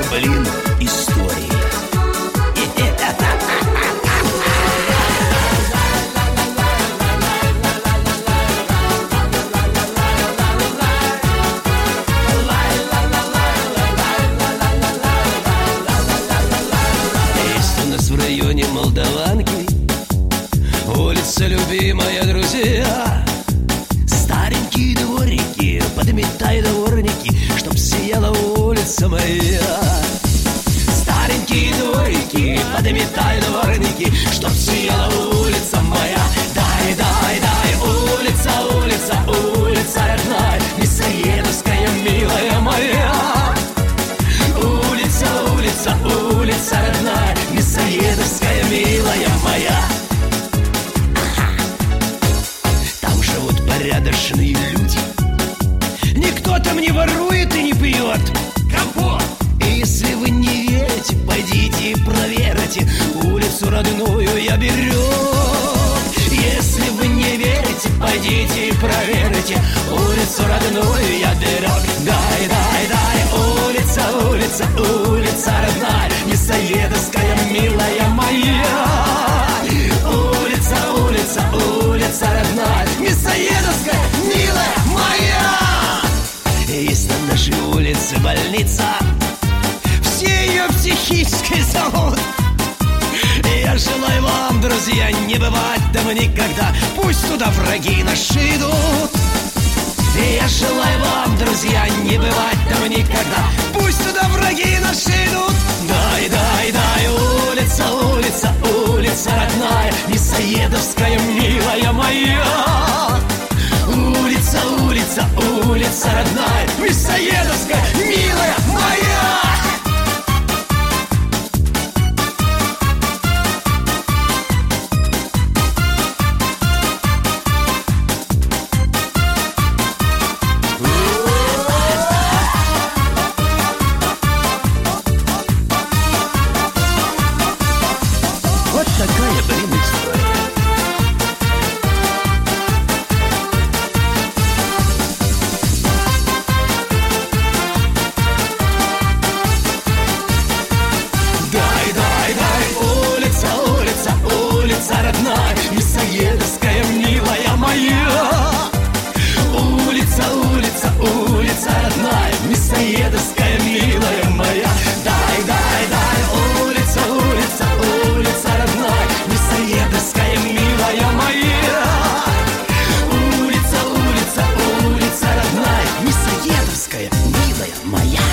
блин, истории. Есть у нас в районе Молдаванки улица любимая, друзья. Старенькие дворики, подметай дворники, чтоб сияла улица моя. Старенькие дворики, подметай дворники, чтоб сияла улица моя. Дай, дай, дай, улица, улица, улица родная, Мясоедовская, милая моя. Улица, улица, улица родная, Мясоедовская, милая моя. Там живут порядочные люди, никто там не ворует и не пьет компот. И если вы не верите, пойдите и проверьте, улицу родную я берег. Если вы не верите, пойдите и проверьте, улицу родную я берег. Дай, дай, дай, улица, улица, улица родная, Мясоедовская, милая моя. Улица, улица, улица родная, Мясоедовская, милая моя. Есть на нашей улице больница, все ее психической зовут. Я желаю вам, друзья, не бывать там никогда, пусть туда враги наши идут. Я желаю вам, друзья, не бывать там никогда, пусть туда враги наши идут. Дай, дай, дай, улица, улица, улица родная, Мясоедовская, милая моя. Улица, улица, улица родная, Мясоедовская, милая моя. Вот такая, блин, история. Дай, дай, дай, улица, улица, улица родная, Мясоедовская, милая моя. Улица, улица, улица родная, Мясоедовская, милая моя. Дай, дай, дай, улица, улица, улица родная, Мясоедовская, милая моя. Улица, улица, улица родная, Мясоедовская, милая моя.